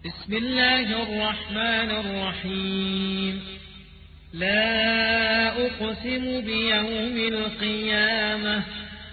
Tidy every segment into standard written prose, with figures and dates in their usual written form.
بسم الله الرحمن الرحيم. لا أقسم بيوم القيامة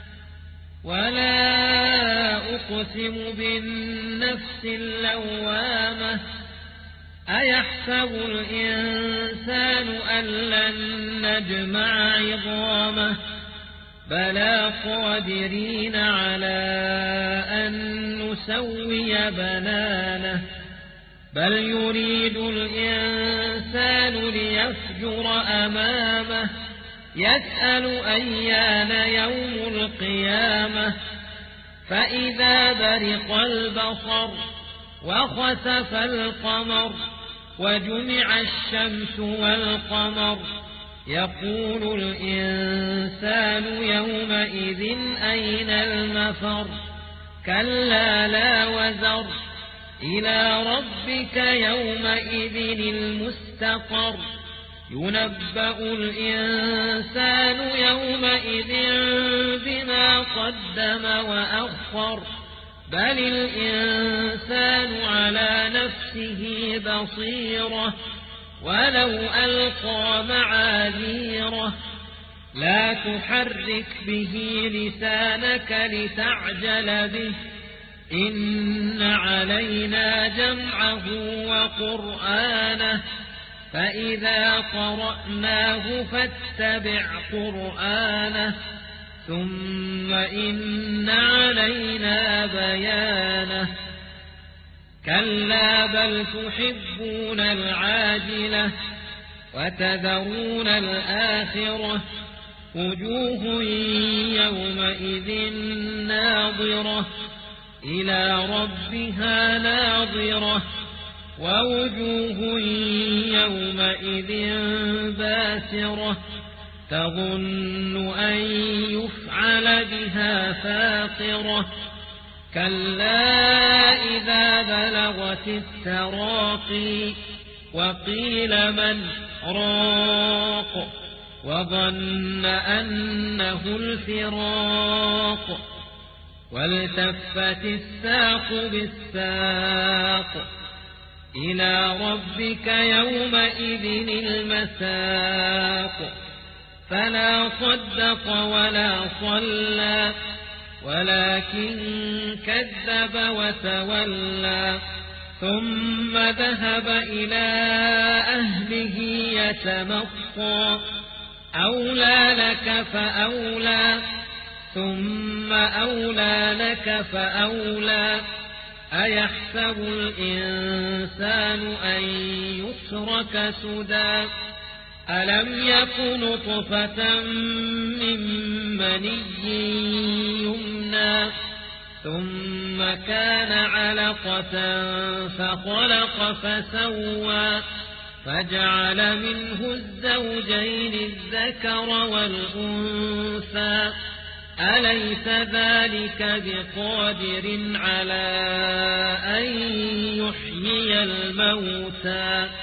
ولا أقسم بالنفس اللوامة أيحسب الإنسان أن لن نجمع عظامه بلى قادرين على أن نسوي بنانه بل يريد الإنسان ليفجر أمامه يسأل أيان يوم القيامة فإذا برق البصر وخسف القمر وجمع الشمس والقمر يقول الإنسان يومئذ أين المفر كلا لا وزر إلى ربك يومئذ المستقر ينبأ الإنسان يومئذ بما قدم وأخر بل الإنسان على نفسه بصيرة ولو ألقى معاذيره لا تحرك به لسانك لتعجل به إن علينا جمعه وقرآنه فإذا قرأناه فاتبع قرآنه ثم إن علينا بيانه كلا بل تحبون العاجلة وتذرون الآخرة وجوه يومئذ ناظرة إلى ربها ناظرة ووجوه يومئذ باسرة تظن أن يفعل بها فاقرة كلا إذا بلغت التراقي وقيل من راق وظن أنه الفراق والتفت الساق بالساق إلى ربك يومئذ المساق فلا صدق ولا صلى ولكن كذب وتولى ثم ذهب إلى أهله يتمطى أولى لك فأولى ثم أولى لك فأولى أيحسب الإنسان أن يترك سدى ألم يكن نطفة من مني يمنى ثم كان علقة فخلق فسوى فجعل منه الزوجين الذكر والأنثى أليس ذلك بقادر على أن يحيي الموتى